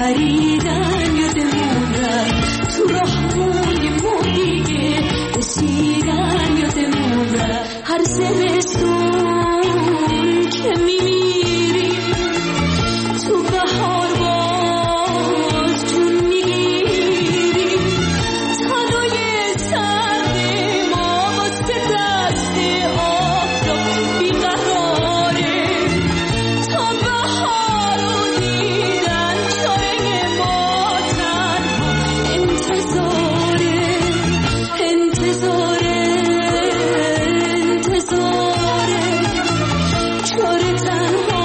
پریدن یادمون رفت، تو راهمون ما دیگه رسیدن یادمون رفت. هر زمستون که میمیری تو بهار باز جون میگیری، تنهای سرد ما واسه دست آفتاب بیقراره. تا بهار رو دیدن چاره ما تنها انتظاره، انتظاره، انتظاره، چاره تنها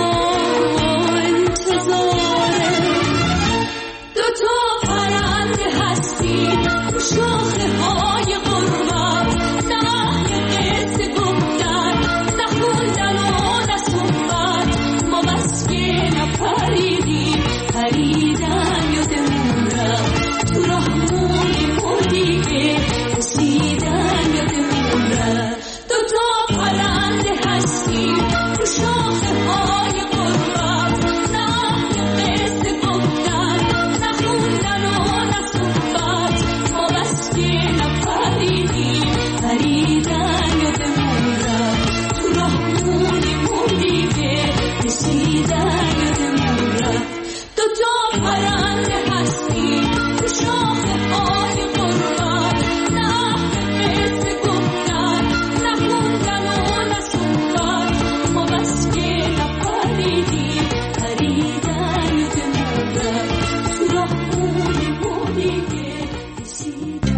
انتظاره. دوتا پرنده هستی تو شاخه های غربت، نه یه قصه گفتن، نه خوندن و نه صحبت. ما بس که نپریدیم، پریدن یادمون رفت، تو راهمون ما دیگه رسیدن یادمون رفت. دوتا پرنده هستی تو شاخه های غربت، نه یه قصه گفتن، نه خوندن و نه صحبت. ما بس که نپریدیم، پریدن یادمون رفت، تو راهمون ما دیگه رسیدن یادمون رفت. دوتا پرنده هستی تو شاخه های غربت، نه یه قصه گفتن، نه خوندن و نه صحبت. ما بس که نپریدیم، پریدن یادمون رفت، تو راهمون ما دیگه رسیدن.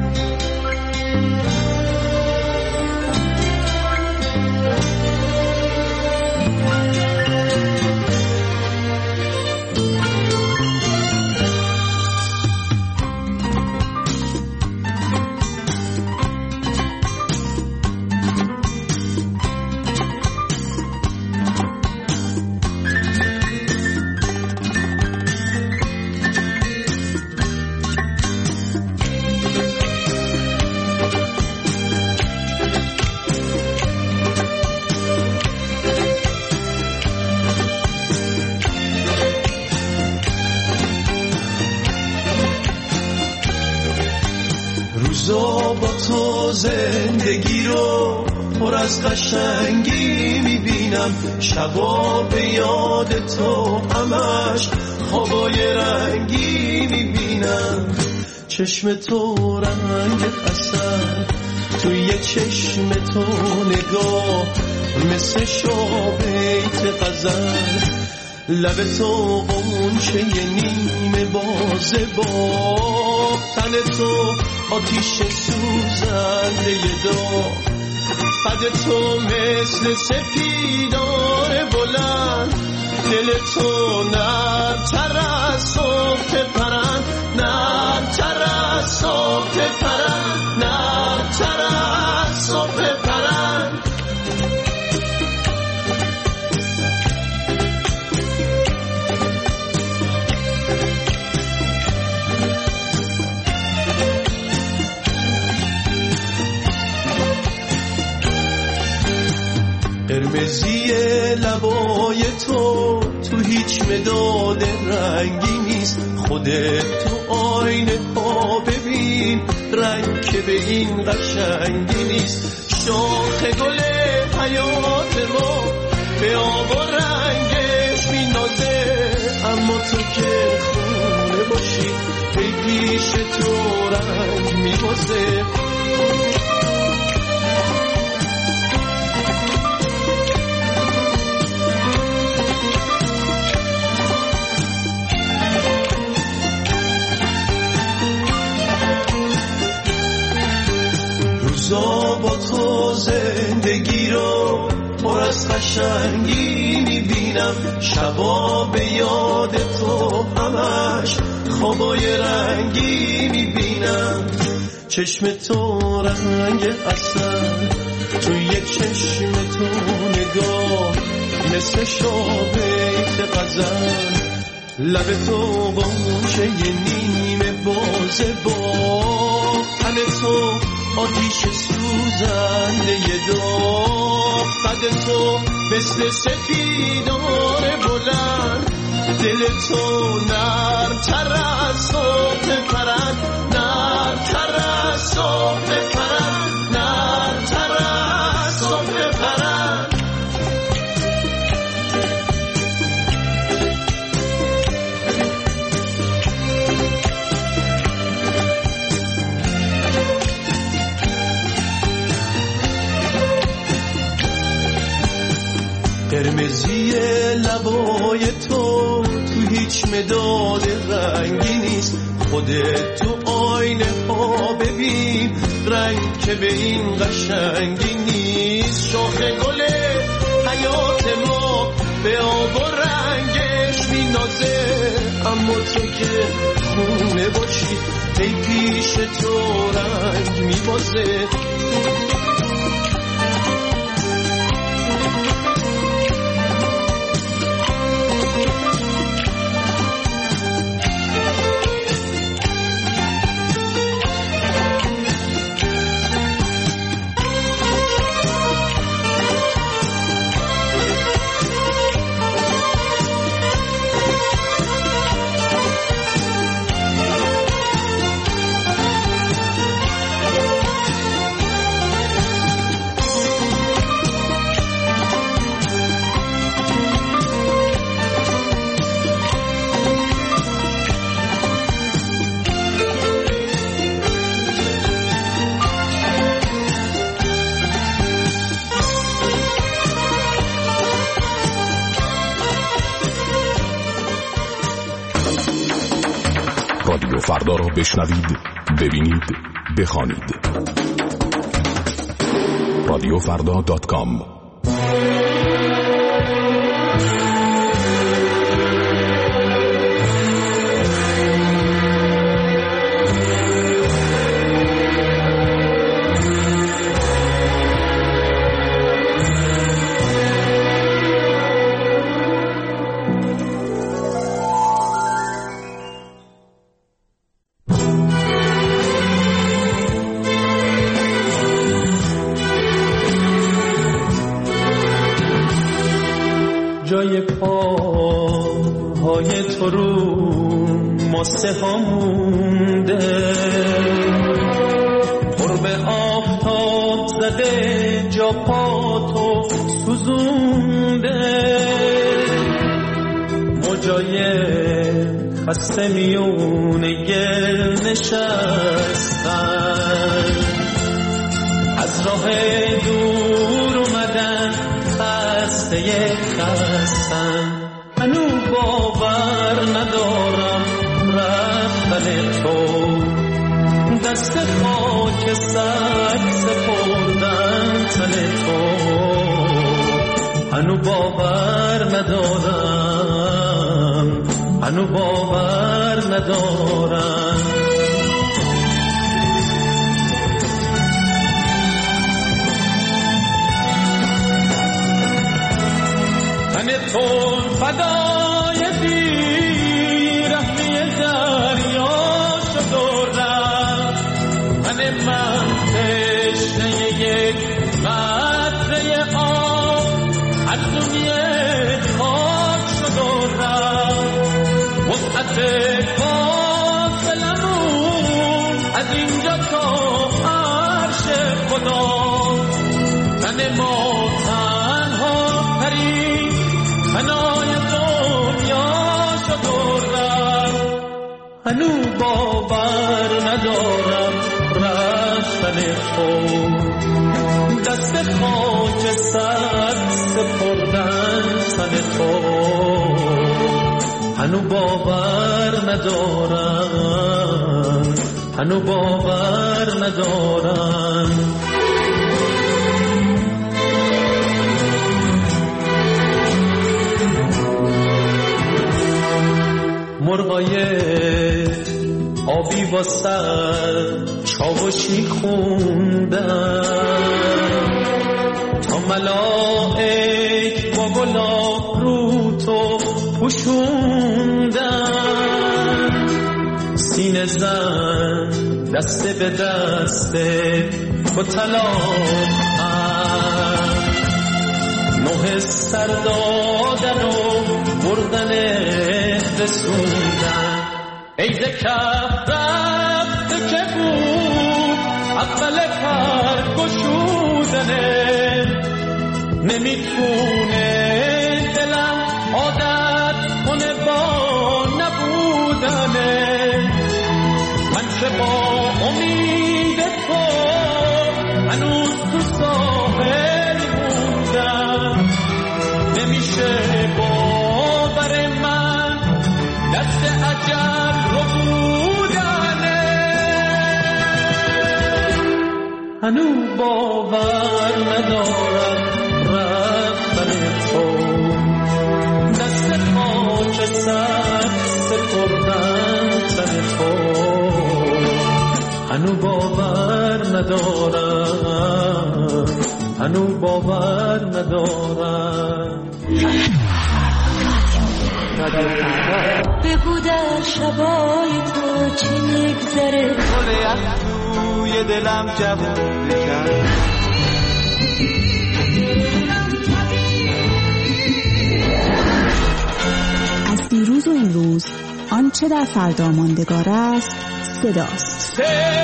روزا با تو زندگی رو پر از قشنگی میبینم، شبا به یاد تو همش خوابای رنگی میبینم. چشم تو رنگ عسل، توی چشم تو نگاه مثل شابیت غزل. لب تو غنچه نیمه بازه با تن تو آتیش سوزنده داغ. قد تو مثل سپیدار بلند، دل تو نرم‌تر از صبح پرند، نرم‌تر از صبح پرند، نرم‌تر از صبح پرند. قرمزی لبای تو هیچ مداد رنگی نیست. خودت تو آینه ها ببین، رنگ که به این قشنگی نیست. شاخ گل حیات ما به آب و رنگش مینازه، اما تو که خونه باشی پیش تو رنگ میبازه. روزا با تو زندگی رو پر از قشنگی میبینم، شبا به یاد تو همش خوابای رنگی میبینم. چشم تو رنگ عسل، توی چشم تو نگاه مثل شابیت غزل. لب تو غنچه نیمه بازه با تن تو آتیش سوزنده داغ. قد تو مثل سپیدار بلند، دل تو نرم‌تر از صبح پرند، نرم‌تر از صبح پرند، نرم‌تر از صبح پرند. قرمزی لبای تو هیچ مداد رنگی نیست، خودت تو آینه ها ببین رنگ که به این قشنگی نیست. شاخ گل حیات ما به آب و رنگش مینازه، اما تو که خونه باشی ای پیش تو رنگ میبازه. رادیو فردا را بشنوید، ببینید، بخوانید. radiofrda.com. جای پاهای تو رو ماسه ها مونده، قرب آفتاب زده جا پا تو سوزونده. موجای خسته میونه گل نشستن، از راه دور اومدن خسته خستن. هنو باور ندارم رفتن تو، دست خاک سر سپردن تن تو. هنو باور ندارم، هنو باور ندارم. تو فدای بیرحمی دریا شد و رفت، من تشنه یک قطره آب از دنیا خاک شد و رفت. وسعت فاصلمون از اینجا تا عرش خدا، تن ما تنها پرید فنای دنیا شد و رفت. هنو باور ندارم رفتن تو، دست خاک سر سپردن تن تو. هنو باور ندارم، هنو باور ندارم. مرغای آبی با سر چاوشی خوندن، تا ملائک با گلاب رو تو پوشوندن. سینه زن دسته به دسته با طلاق نه سر دادن و بردن رسوندن. ای دکف رفته که بود اول پر گشودنه، نمیتونه دلم عادت کنه با نبودنه. من که با امید تو هنوز تو ساحل موندم، نمیشه باور من دست اجل رو بودنه. هنوز باور ندارم رفتن تو، دست خاک سر سپردن تن تو. هنوز باور ندارم، هنوز باور ندارم. بگو در شبای تو چی میگذره، گل یخ توی دلم جوون بکن. از دیروز و امروز آنچه در فردا ماندگار است صداست.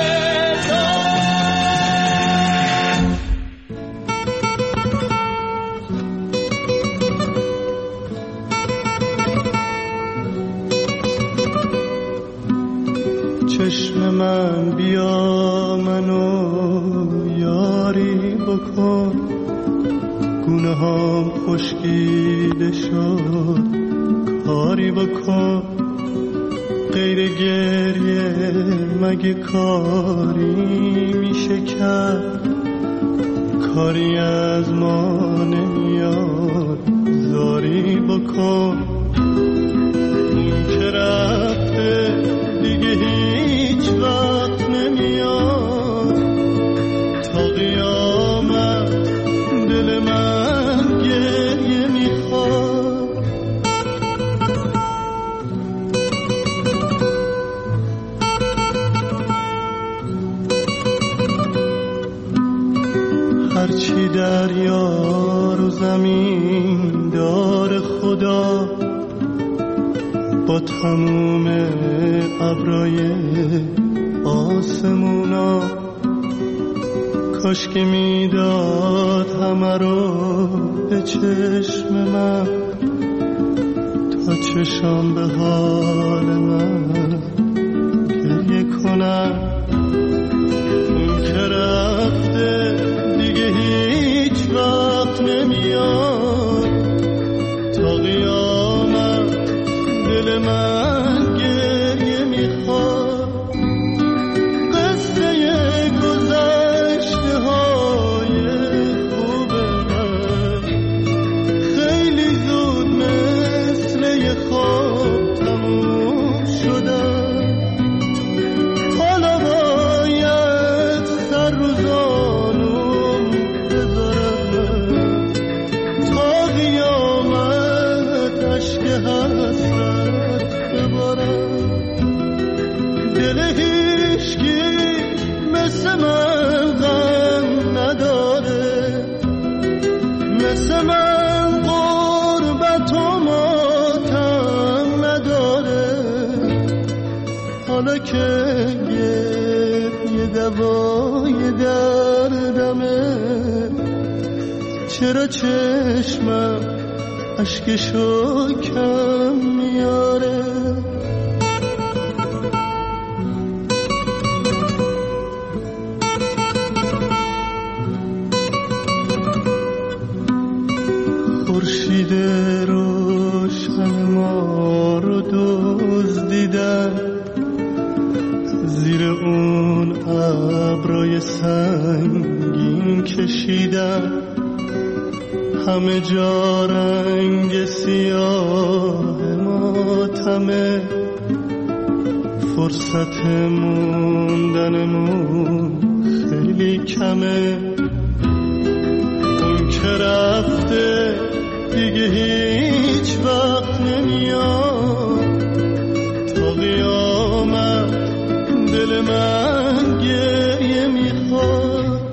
چشم من بیا منو یاری بکن، گونه هام خشکیده شد کاری بکن. غیر گریه مگه کاری میشه کرد، کاری از ما نمیاد زاری بکن. اون که رفته دیگه هیچ وقت نمیاد، تا قیامت دل من گریه میخواد. هرچی دریا رو زمین دار خدا، با تموم ابرای آسمونا، کاش که میداد همه رو به چشم من، تا چشم به حال من گریه کنم. اون که رفته دیگه هیچ وقت نمیاد، تا قیامت دل من گریه میخواد. قصه گذشته های خوب من خیلی زود مثل یه خواب تموم شدن. حالا باید سر رو زانوم بذارم، تا قیامت عشق حسرت ببارم. دل هیچکی مثل من غم نداره، مثل من غربت و ماتم نداره. حالا که یه دوای دردمه، چرا چشمم اشکشو کم میاره. خورشید روشن ما رو دزدیدن، زیر اون ابرای سنگین کشیدن. همه جا رنگ سیاه ماتمه، فرصت موندنمون خیلی کمه. اون که رفته دیگه هیچ وقت نمیاد، تا قیامت دل من گریه میخواد.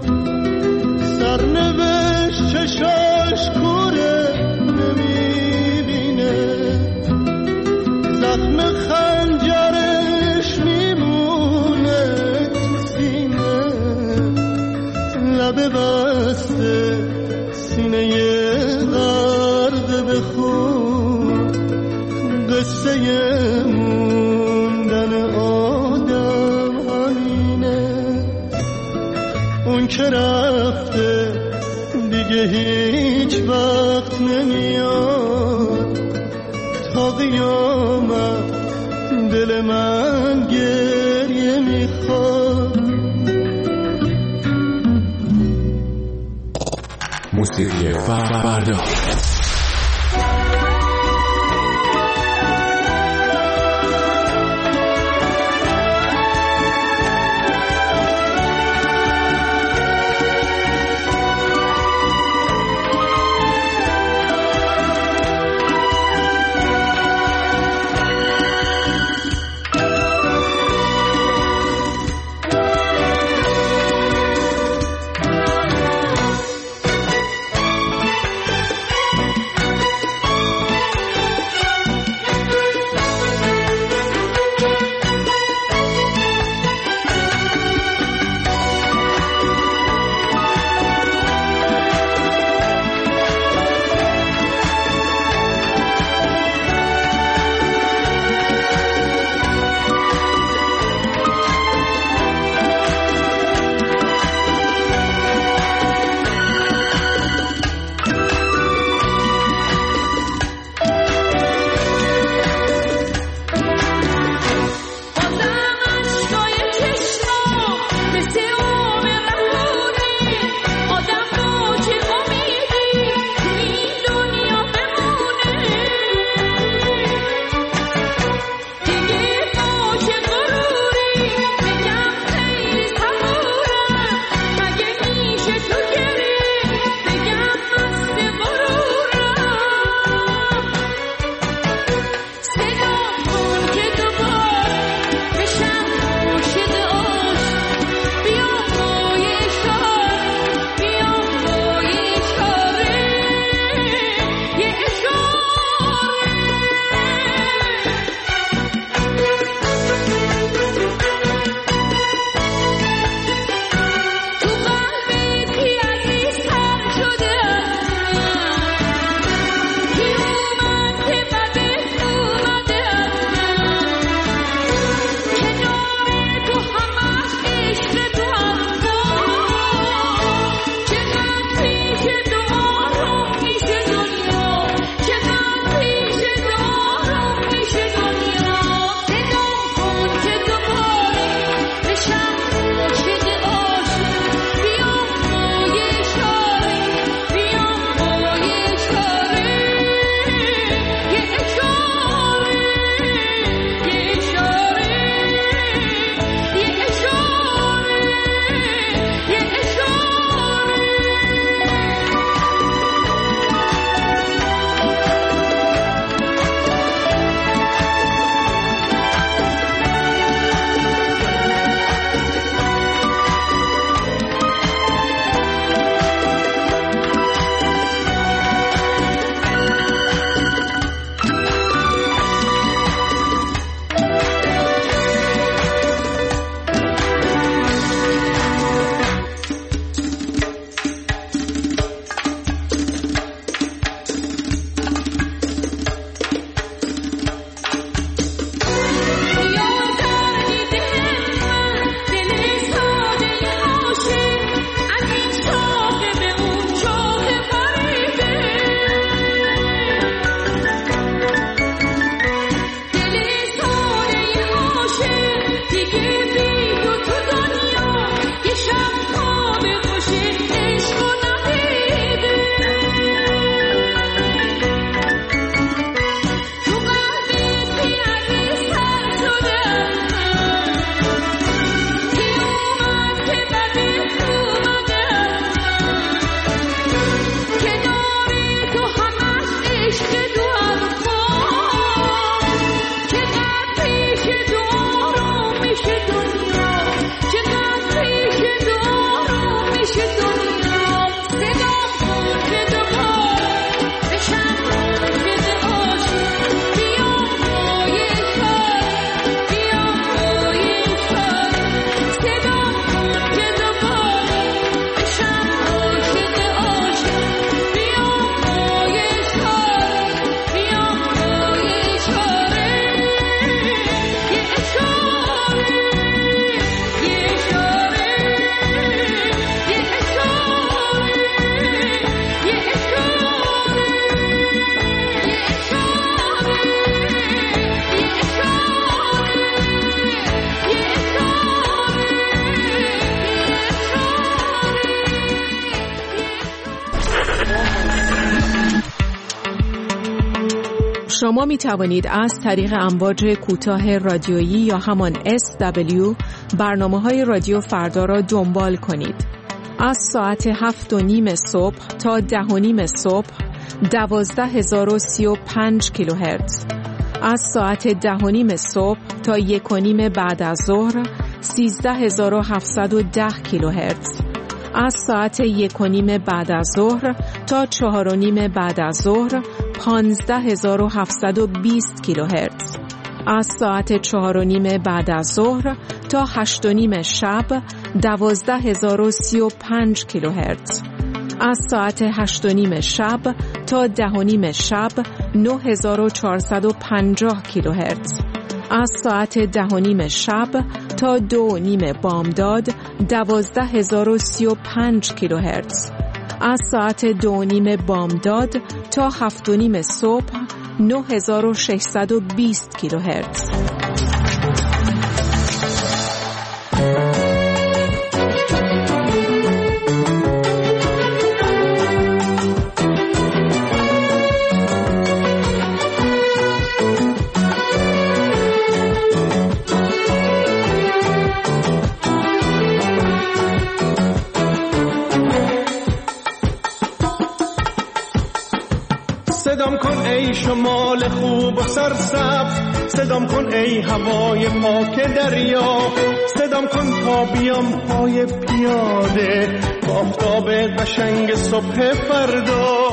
سرنوشت چشاش کوره نمیبینه، زخم خنجرش میمونه تو سینه، لب بسته سینه غرق به خون، قصه موندن آدم همینه. اون که رفته دیگه هیچ وقت نمیاد، تا قیامت دل من گریه میخواد. موسیقی فردا. شما می توانید از طریق امواج کوتاه رادیویی یا همان SW برنامه‌های رادیو فردا را دنبال کنید. از ساعت 7:30 صبح تا 10:30 صبح 12035 کیلوهرتز. از ساعت 10:30 صبح تا 1:30 بعد از ظهر 13710 کیلوهرتز. از ساعت 1:30 بعد از ظهر تا 4:30 بعد از ظهر 15720 کیلوهرتز. از ساعت 4:30 بعد از ظهر تا 8:30 شب 12035 کیلوهرتز. از ساعت 8:30 شب تا 10:30 شب 9450 کیلوهرتز. از ساعت 10:30 شب تا 2:30 بامداد 12035 کیلوهرتز. از ساعت 2:30 بامداد تا 7:30 صبح 9620 کیلوهرتز. صدام کن ای شمال خوب و سرسبز، صدام کن ای هوای پاک دریا، صدام کن تا بیام پای پیاده با آفتاب قشنگ صبح فردا.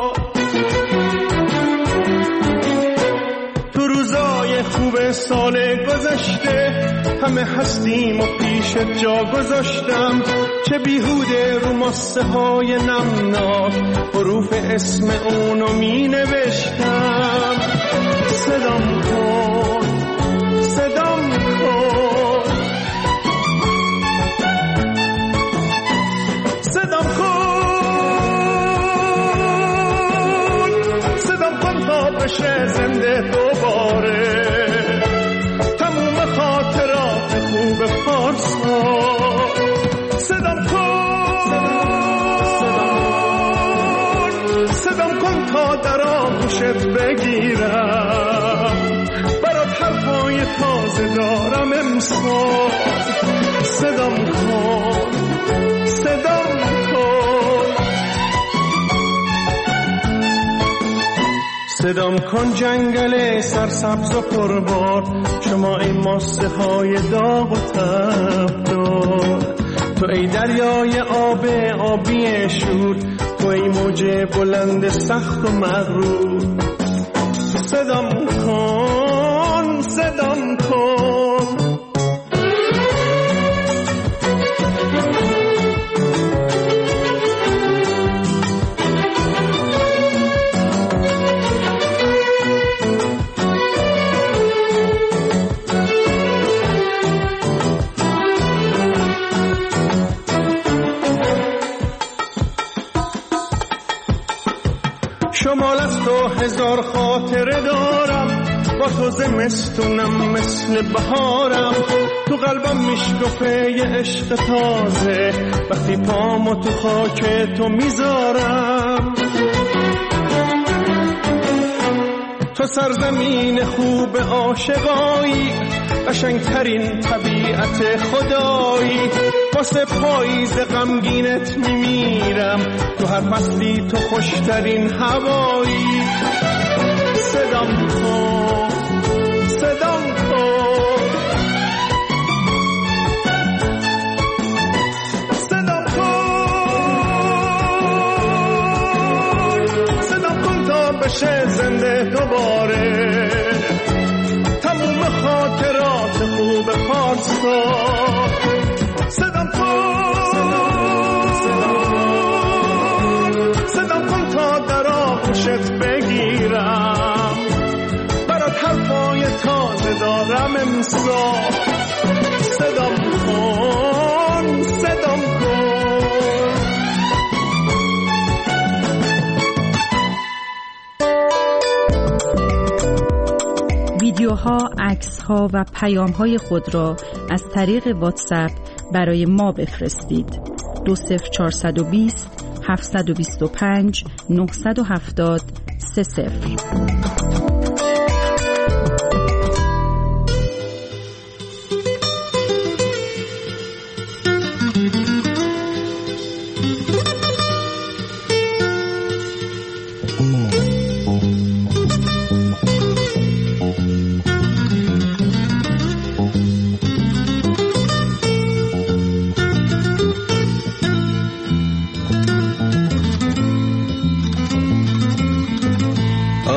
تو روزای خوب سال گذشته همه هستیم و پیش جا گذاشتم، چه بیهوده رو ماسه های نمناک حروف اسم اونو می نوشتم. صدام کن، صدام کن، صدام کن، صدام کن تا بشه زنده دوباره تموم خاطرات خوب پارسا. صدام کن تا در آغوشت بگیرم، برات حرفای تازه دارم امسال. صدام کن، صدام کن، صدام کن جنگل سرسبز و پربار، شما ای ماسه های داغ و تبدار، تو ای دریای آبی شور، تو ای موج بلند سخت و مغرور. صدام کن، صدام کن، شمال از تو هزار خاطره دارم، با تو زمستونم مثل بهارم، تو قلبم میشکفه یه عشق تازه وقتی پامو تو خاک تو میذارم. تو سرزمین خوب عاشقایی، قشنگترین طبیعت خدایی، واسه پاییز غمگینت میمیرم، تو هر فصلی تو خوشترین هوایی. صدام کن، صدام کن، صدام کن، صدام کن تا بشه زنده دوباره تموم خاطرات خوب پارسا. صدام کن تا در آغوشت بگیرم، برات حرفای تازه دارم امسال. صدام کن، صدام کن. ویدیوها، عکس‌ها و پیام‌های خود را از طریق واتساپ برای ما بفرستید. 20420 725 970 30.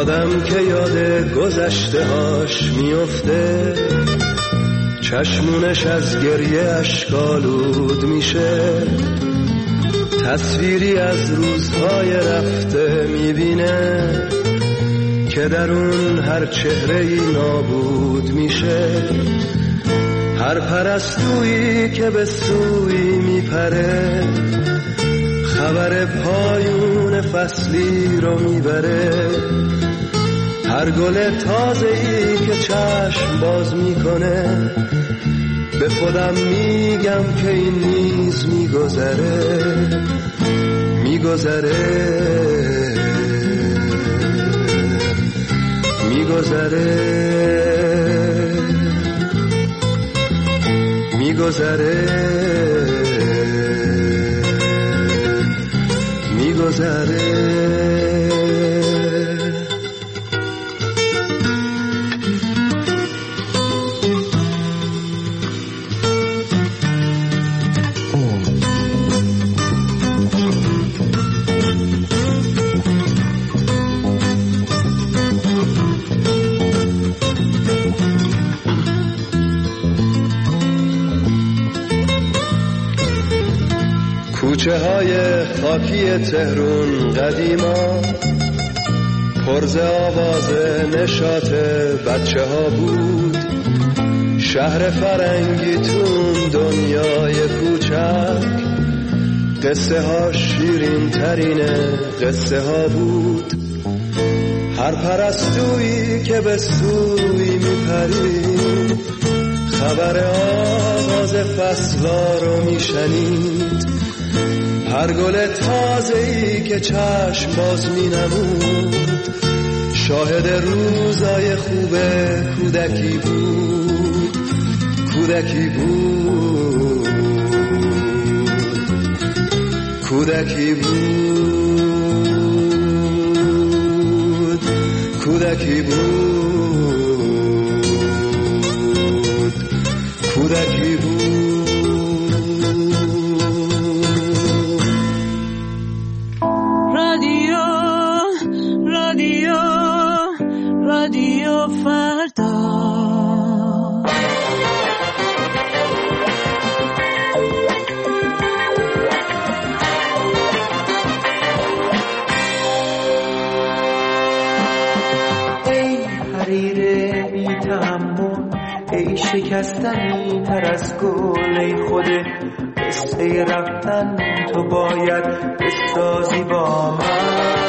آدم که یاد گذشته هاش میفته چشمونش از گریه اشکالود میشه، تصویری از روزهای رفته میبینه که در اون هر چهره‌ای نابود میشه. هر پرستویی که به سوی میپره خبر پایون فصلی رو میبره. هر گل تازه‌ای که چشم باز میکنه به خودم میگم که این نیز میگذره میگذره میگذره میگذره میگذره. کوچه های خاکی تهرون قدیما پرز آواز نشاط بچه ها بود. شهر فرنگی تون دنیای کوچک قصه ها شیرین ترین قصه ها بود. هر پرستویی که به سوی میپرید خبر آغاز فصلا رو میشنید. هر گل تازه‌ای که چشم باز می‌نمود شاهد روزای خوب کودکی بود کودکی بود کودکی بود کودکی بود کودکی بود. رادیو فردا ای حریر بی تحمل، ای شکستنی تر از گل، ای خود قصه رفتن تو باید بسازی با من.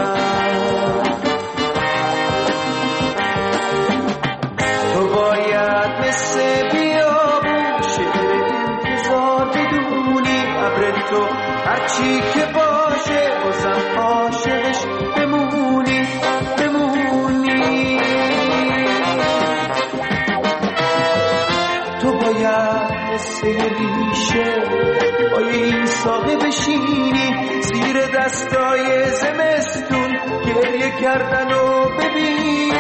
تو هرچی که باشه بازم عاشقش بمونی بمونی. تو باید مثل ریشه پای این ساقه بشینی، زیر دستای زمستون گریه کردن و ببینی.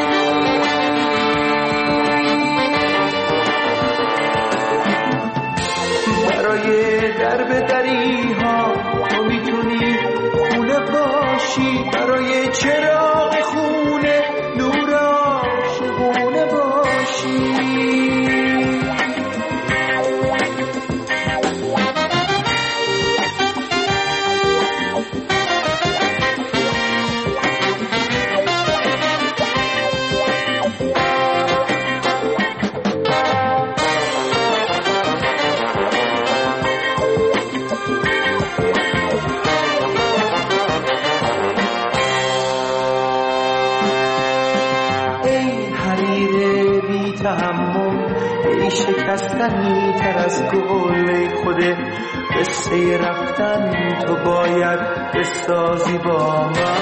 برای درب دری ها تو میتونی خونه باشی، برای چراغ خونه نور عاشقونه باشی. ای شکستنی تر از گل، ای خود قصه رفتن تو باید بسازی با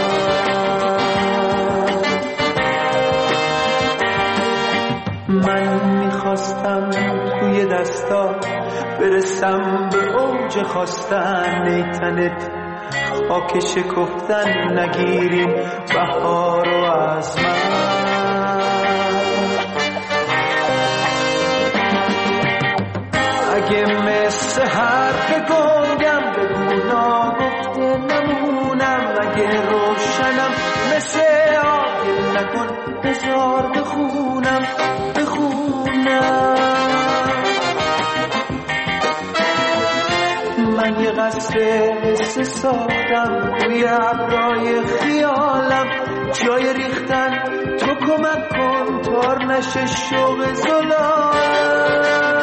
من میخواستم توی دستا برسم به اوج خواستن، ای تنت خاک شکفتن نگیریم بهار و از من. اگه مثل حرف گنگم بگو ناگفته نمونم، اگه روشنم مثل آب بخونم من یه قصر حس ساختم روی ابرای خیالم جای ریختن تو کمک کن تار نشه شوق زلالم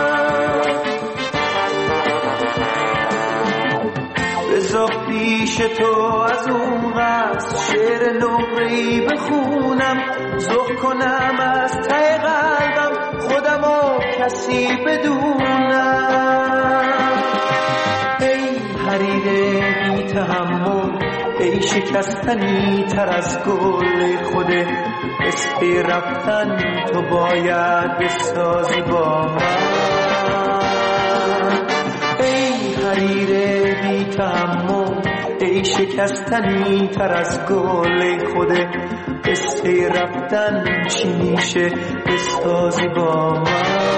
بذار پیش تو از اون قصد شعر نقره‌ای بخونم ذوق کنم از ته قلبم خودمو کسی بدونم ای حریر بی تحمل ای شکستنی تر از گل خوده اسپی رفتن تو باید بسازی با من ای حریر بی تحمل ای شکستنی تر از گل خوده اسپی رفتن چی میشه بسازی با من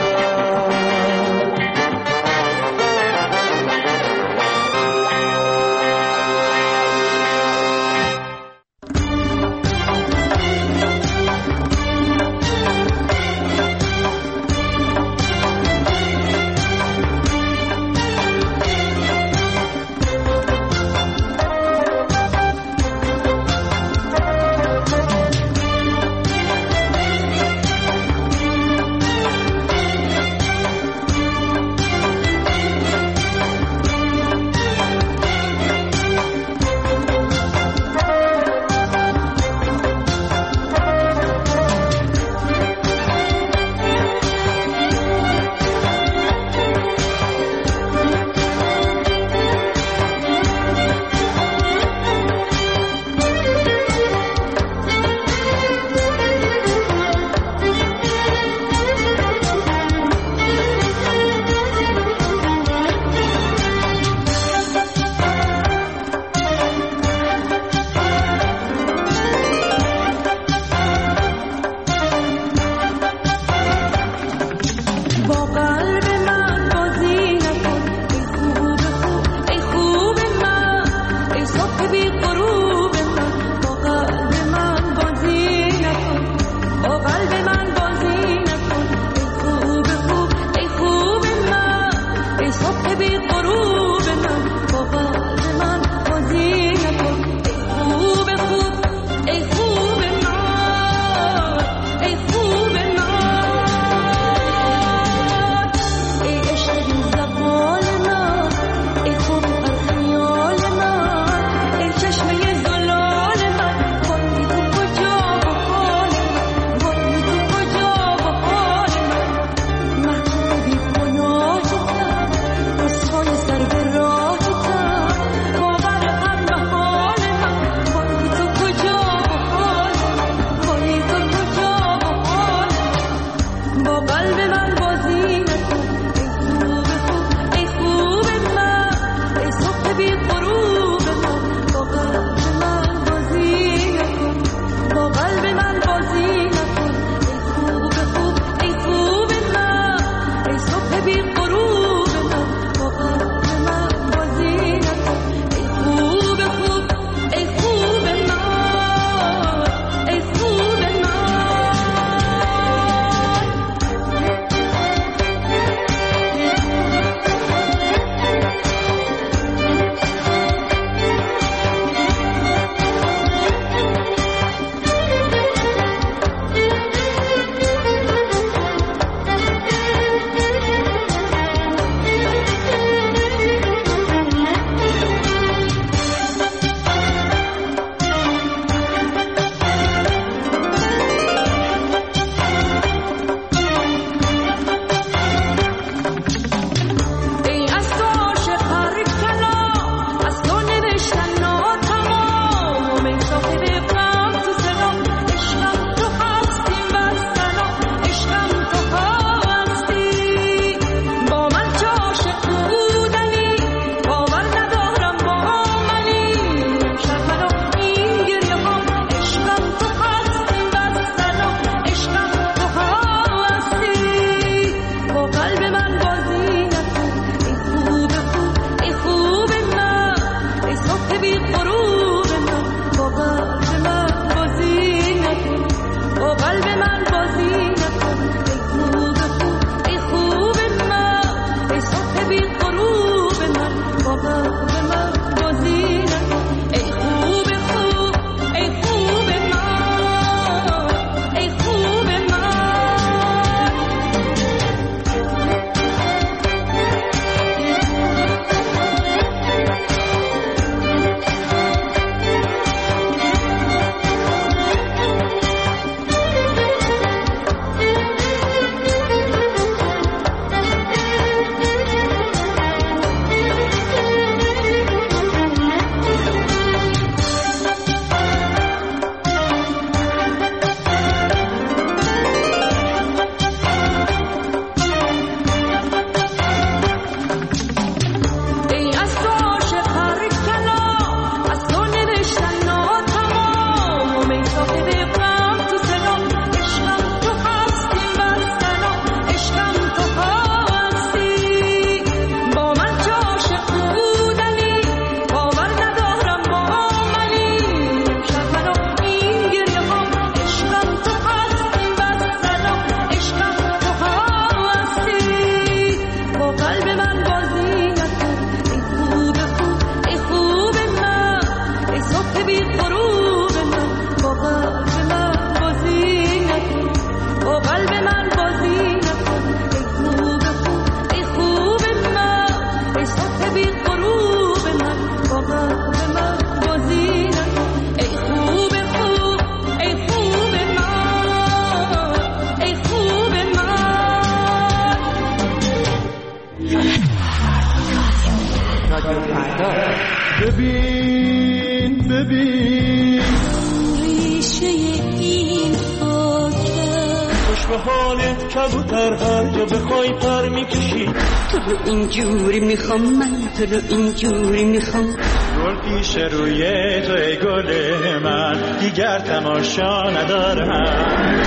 به حالت کبوتر هر جا بخوای پر میکشی. تو رو اینجوری میخوام من، تو رو اینجوری میخوام. گل پیش روی تو ای گل من، دیگر تماشا ندارم.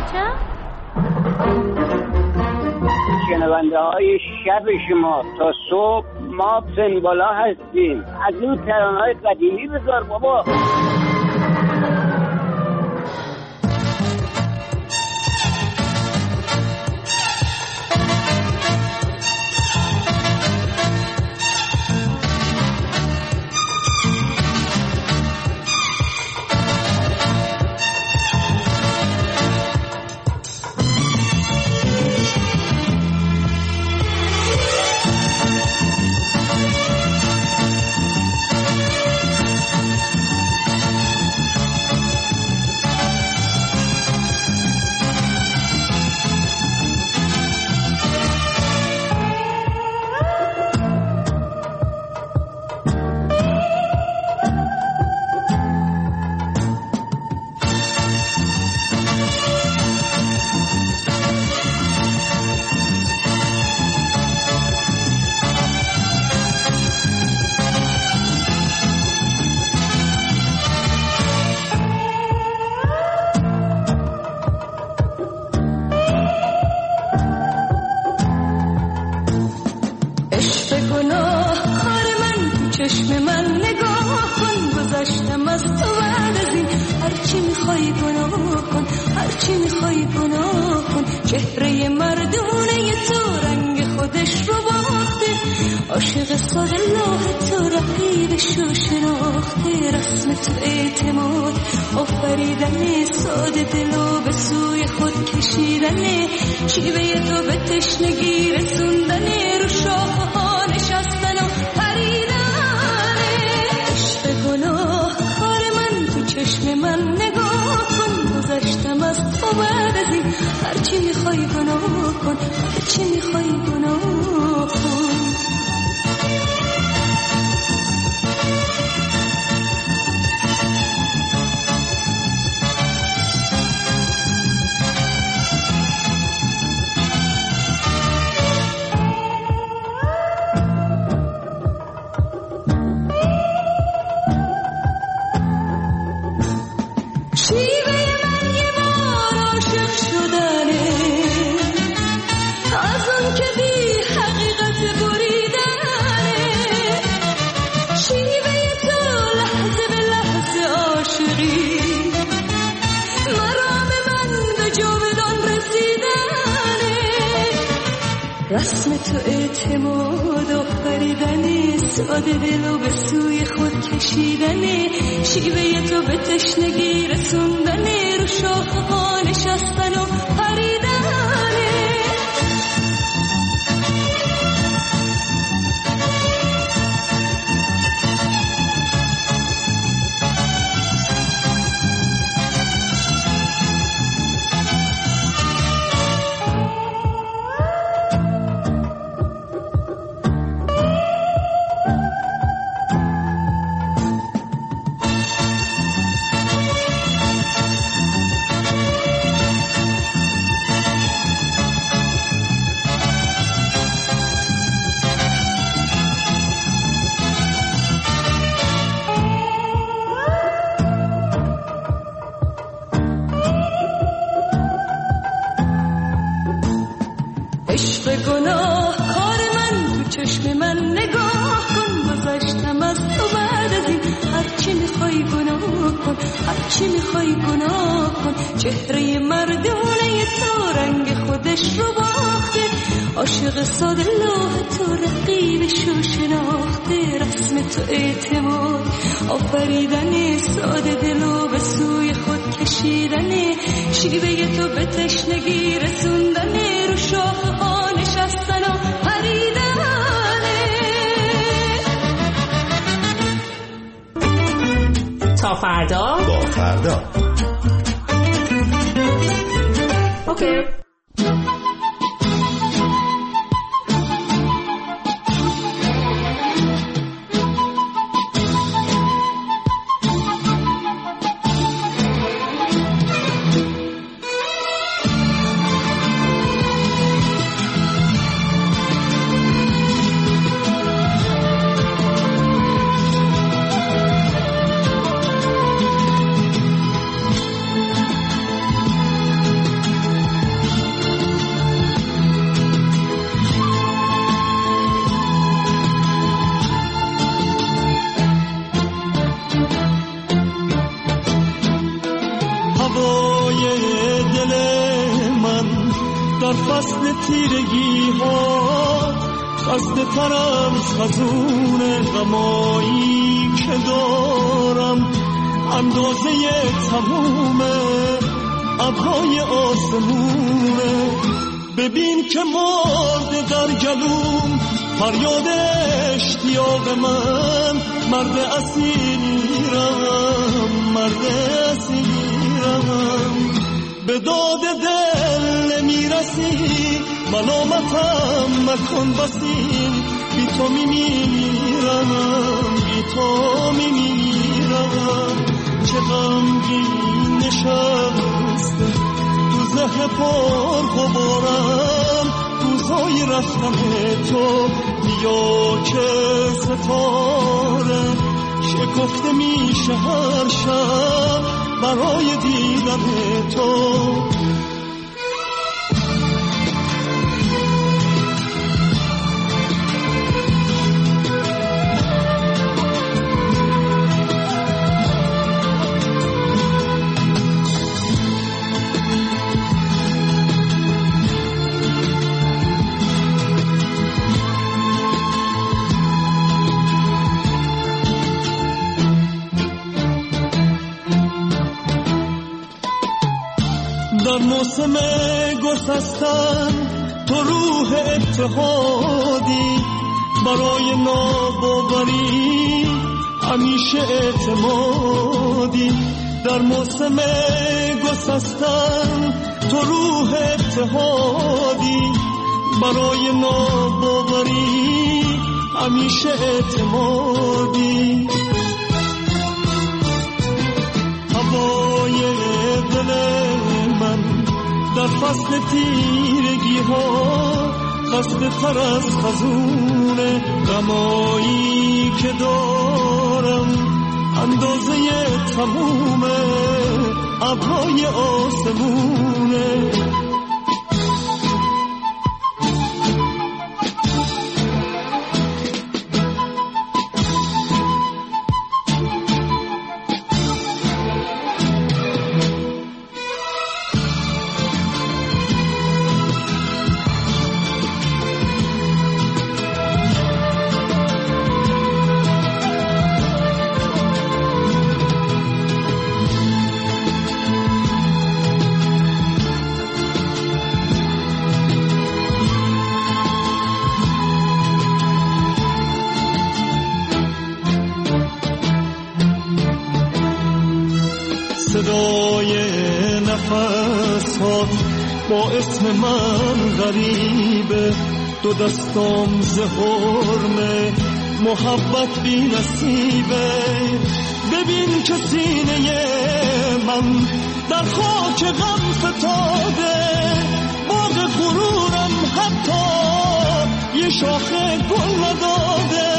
شنونده های شب شما تا صبح ما پنبالا هستیم. از این ترانه‌های قدیمی بذار بابا. چهره مردونه تو رنگ خودش رو باخته، عاشق ساده لاه تو رقیبش رو شناخته. رسم تو اعتماد آفریدن ساده دلو به سوی خود کشیدنه، شیوه تو به تشنگی رسوندنه، رو شاخه ها نشستن و پریدنه. عشق گناه کار من تو چشم من نگاه کن، گذشتم از تو بعد از این هرچی میخوای گناه کن، هرچی میخوای گناه کن. رسم تو اعتماد آفریدنه، ساده دلو به سوی خود کشیدنه، شیوه تو به تشنگی رسوندنه، رو شاخه ها نشستن و پریدنه. گناه کار من تو چشم من نگاه کن، گذشتم از تو بعد از این هرچی میخوای گناه کن، هرچی میخوای گناه کن. چهره مردونه تو رنگ خودش رو باخته، عاشق ساده لوح تو رقیبش رو شناخته. رسم تو اعتماد آفریدنه، ساده دلو به سوی خود کشیدنه، شیوه تو به تشنگی رسوندنه، رو شاخه ها نشستن و پریدنه. تا فردا با فردا. اوکی. در فصل تیرگی ها خسته ترم خزون غمایی که دارم اندازه تموم ابرهای آسمونه ببین که مرده در گلوم فریاد اشتیاق من مرد اسیرم مرد اسیرم به داد دل نمیرسی ملامتم مکن بسیم بی تو میمیرم بی تو میمیرم چه غمگین نشسته تو ذهن پر غبارم روزای رفتن تو بیا که ستاره شکفته میشه هر شب برای دیدن تو در موسم گسستن تو روح اتحادی برای ناباوری همیشه اعتمادی در موسم گسستن تو روح اتحادی برای ناباوری همیشه اعتمادی هوای دل من در فصل تیرگی ها خسته تر از خزون غمایی که دارم اندازه تموم ابرهای آسمونه صدای نفس ها با اسم من غریبه دو دستام زهرمه محبت بی نصیبه ببین که سینه من در خاک غم فتاده باغ غرورم حتی یه شاخه گل نداده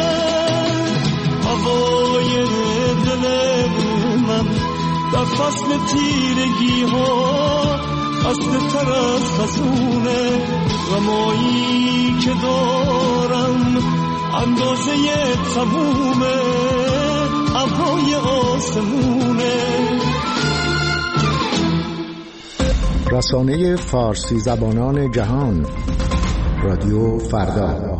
هوای دل من در فصل تیرگی ها خسته تر از خزون غمایی که دارم اندازه تموم ابرهای آسمونه رسانه فارسی زبانان جهان رادیو فردا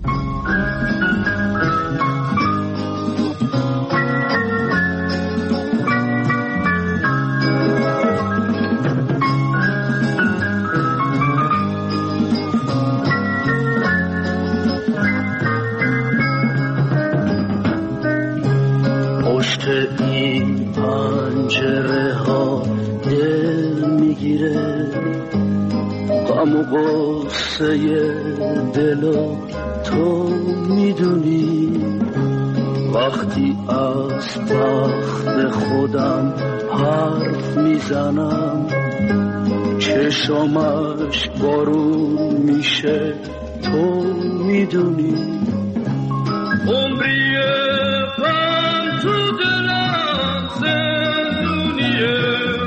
این پنجره ها دل میگیره غم و غصه دلو تو میدونی وقتی از تخت خودم حرف میزنم چشمش بارون میشه تو میدونی عمریه تو دلم زندونیه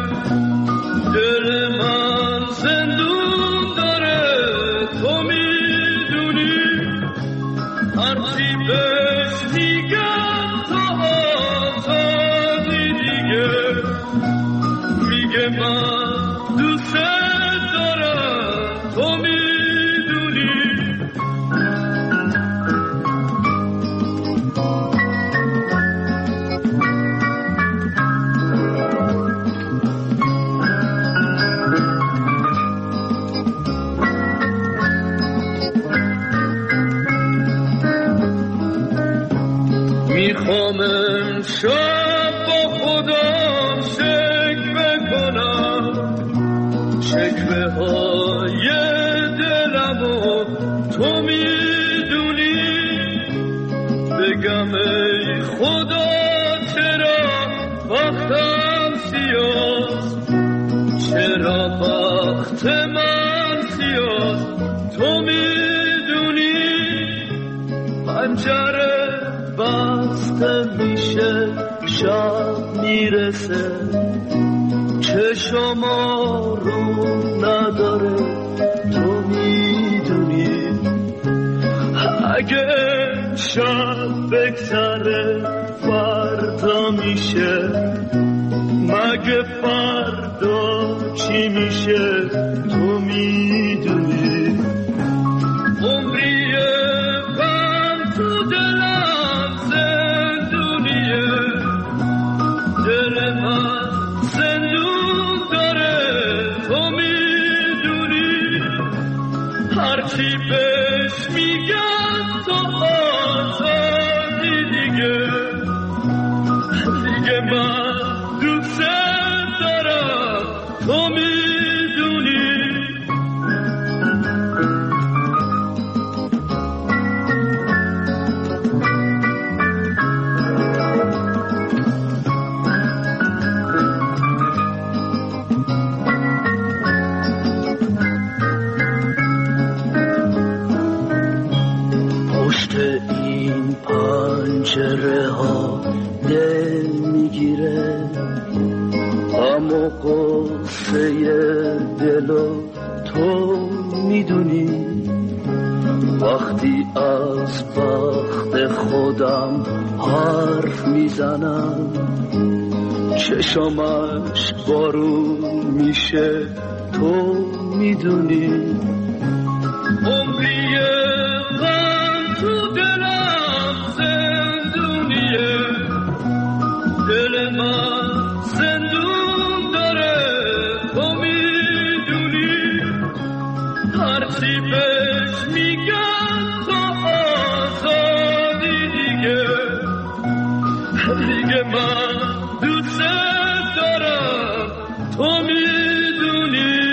دل من زندون داره تو میدونی هرچی بهش میگم تا آزادی دیگه میگه من دوست دارم میخوام امشب با خودم شکوه کنم، شکوه های دلمو تو میدونی، بگم ای خدا چرا وقتم سیاست، چرا وقت من سیاست، تو میدونی پنجره بسته میشه شب میرسه، چشما رو نداره تو میدونی، اگه شب بگذره فردا میشه، مگه فردا چی میشه تو میدونی، عمریه من تو دلم زندونیه، دل من زندون داره تو میدونی، هرچی بهش میگن تو آزادی دیگه، دیگه من دوست دارم تو میدونی. پشت این پنجره ها دل میگیره، اما قصه دلو تو میدونی، وقتی از بخت خودم حرف میزنم چشمش بارون میشه تو میدونی، عمریه من تو دلم زندونیه، دل من زندون داره تو میدونی، هرچی بهش میگن تو آزادی دیگه، دیگه من دوست دارم تو میدونی.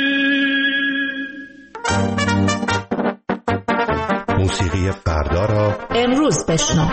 موسیقی فردا را امروز بشنو.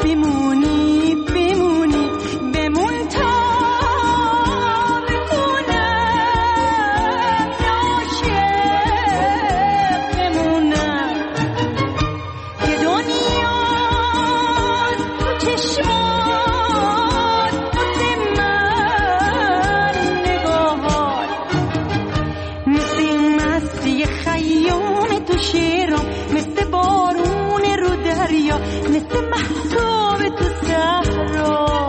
بمونی بمونی بمون تا بتونم عاشق بمونم که دنیاست تو چشمات واسه من نگاهات مثل مستی خیام تو شیرام مثل بارون رو دریا مثل مهتاب تو صحرا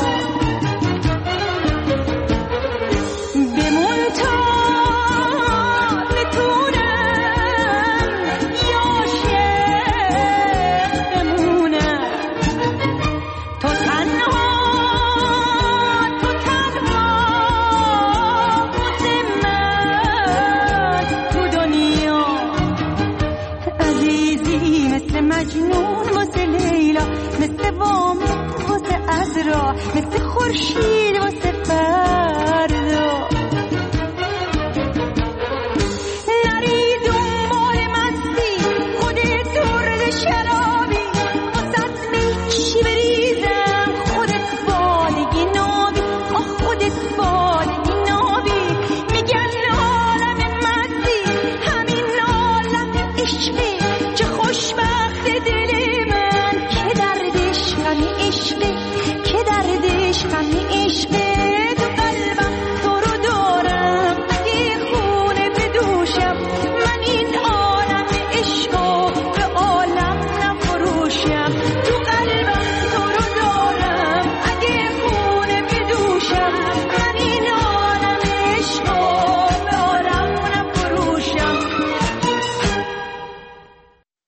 بمون تا بتونم عاشق بمونم تو تنها واسه من تو دنیا عزیزی مثل مجنون واسه لیلا مثل وامق واسه عذرا مثل خورشید واسه فردا نری دنبال مستی خودت مرد شرابی واسه میچی بریزم خودت بالگی نابی آه خودت بالگی نابی میگن عالم مستی همین عالم عشقی